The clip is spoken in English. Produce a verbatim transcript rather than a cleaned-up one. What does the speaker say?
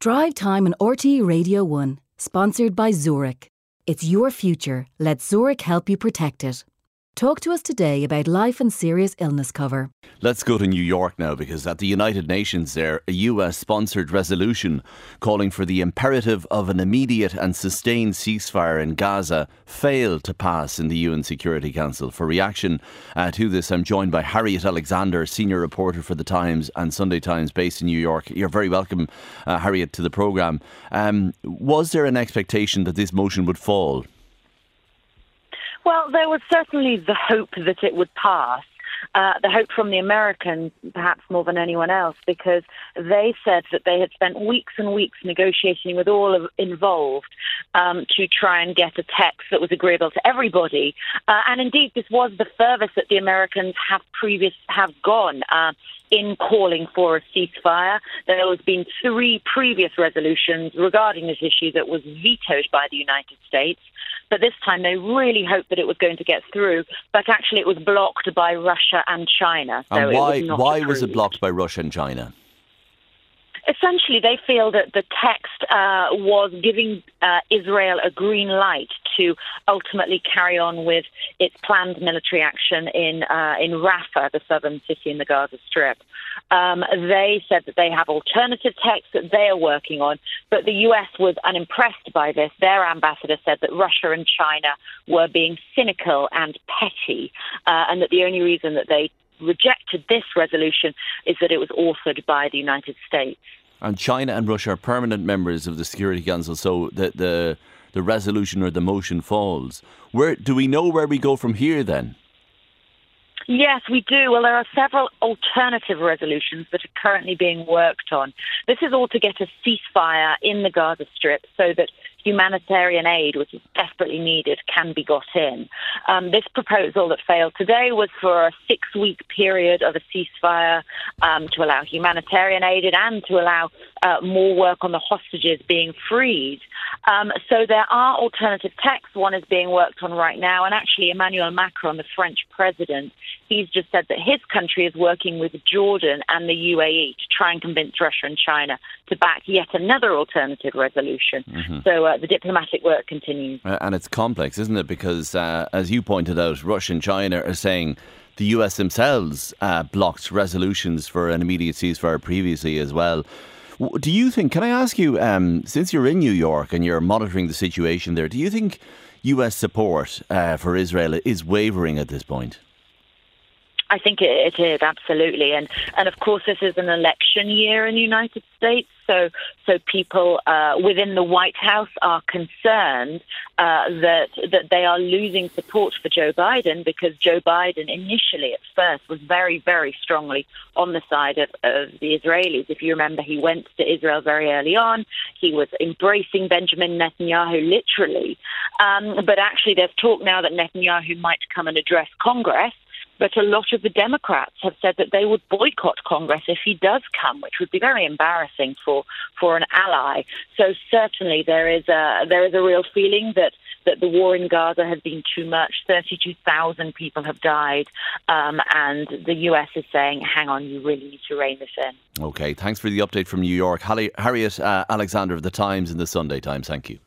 Drive Time on R T E Radio one, sponsored by Zurich. It's your future. Let Zurich help you protect it. Talk to us today about life and serious illness cover. Let's go to New York now, because at the United Nations there, a U S-sponsored resolution calling for the imperative of an immediate and sustained ceasefire in Gaza failed to pass in the U N Security Council. For reaction uh, to this, I'm joined by Harriet Alexander, senior reporter for The Times and Sunday Times based in New York. You're very welcome, uh, Harriet, to the programme. Um, was there an expectation that this motion would fall? Well, there was certainly the hope that it would pass. Uh, the hope from the Americans, perhaps more than anyone else, because they said that they had spent weeks and weeks negotiating with all of involved um, to try and get a text that was agreeable to everybody. Uh, and indeed, this was the furthest that the Americans have previous have gone uh, in calling for a ceasefire. There has been three previous resolutions regarding this issue that was vetoed by the United States. But this time they really hoped that it was going to get through, but actually it was blocked by Russia and China. So and why, it was not why approved. was it blocked by Russia and China? Essentially, they feel that the text uh, was giving uh, Israel a green light to ultimately carry on with its planned military action in uh, in Rafah, the southern city in the Gaza Strip. Um, they said that they have alternative texts that they are working on, but the U S was unimpressed by this. Their ambassador said that Russia and China were being cynical and petty, uh, and that the only reason that they rejected this resolution is that it was authored by the United States. And China and Russia are permanent members of the Security Council, so the the, the resolution or the motion falls. Where do we know where we go from here then? Yes, we do. Well, there are several alternative resolutions that are currently being worked on. This is all to get a ceasefire in the Gaza Strip so that humanitarian aid, which is desperately needed, can be got in. Um, this proposal that failed today was for a six-week period of a ceasefire um, to allow humanitarian aid and to allow uh, more work on the hostages being freed. Um, so there are alternative texts. One is being worked on right now, and actually Emmanuel Macron, the French president, he's just said that his country is working with Jordan and the U A E to try and convince Russia and China to back yet another alternative resolution. Mm-hmm. So uh, the diplomatic work continues. Uh, and it's complex, isn't it? Because, uh, as you pointed out, Russia and China are saying the U S themselves uh, blocked resolutions for an immediate ceasefire previously as well. Do you think, can I ask you, um, since you're in New York and you're monitoring the situation there, do you think U S support uh, for Israel is wavering at this point? I think it, it is, absolutely. And, and of course, this is an election year in the United States. So so people uh, within the White House are concerned uh, that that they are losing support for Joe Biden, because Joe Biden initially at first was very, very strongly on the side of, of the Israelis. If you remember, he went to Israel very early on. He was embracing Benjamin Netanyahu literally. Um, but actually there's talk now that Netanyahu might come and address Congress. But a lot of the Democrats have said that they would boycott Congress if he does come, which would be very embarrassing for, for an ally. So certainly there is a there is a real feeling that, that the war in Gaza has been too much. thirty-two thousand people have died, um, and the U S is saying, hang on, you really need to rein this in. OK, thanks for the update from New York. Harriet uh, Alexander of The Times and The Sunday Times, thank you.